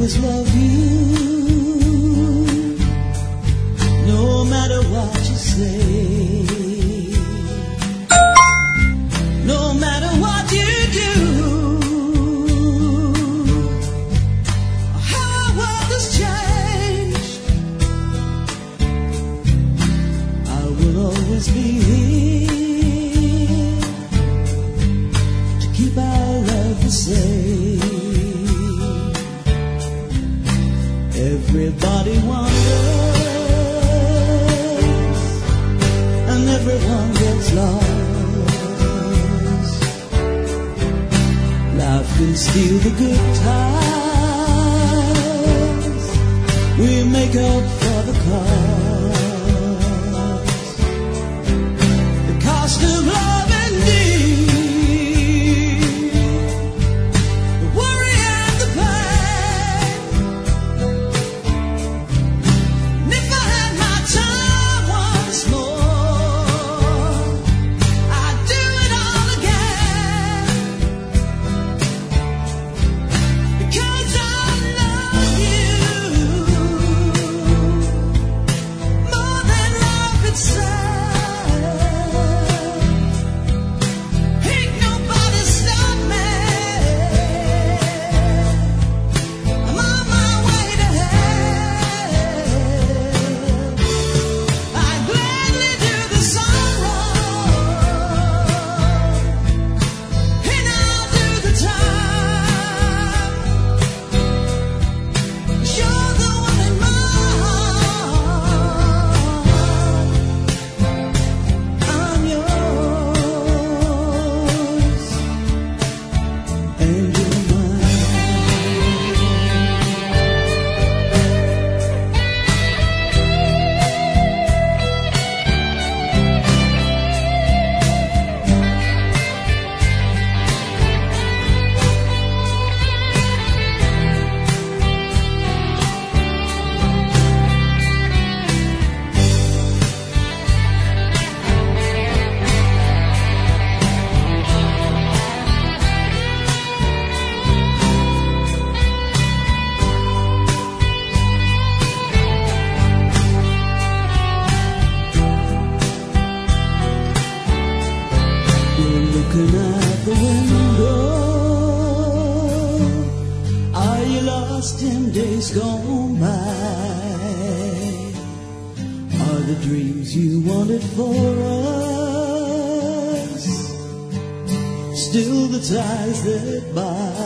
always love you, no matter what you say, no matter what you do, how our world has changed. I will always be here to keep our love the same. Everybody wonders, and everyone gets lost. Life can steal the good times. We make up for the cost. The cost of love and need, the worry and the pain. And if I had my time once more, I'd do it all again. Because I love you more than life itself. Ain't nobody stop me. I'm on my way to hell. I'd gladly do the sorrow, and I'll do the time. 'Cause you're the one in my heart. I'm yours, and you're mine. You're looking out the window. Are you lost in days gone by? Are the dreams you wanted for us still the ties that bind?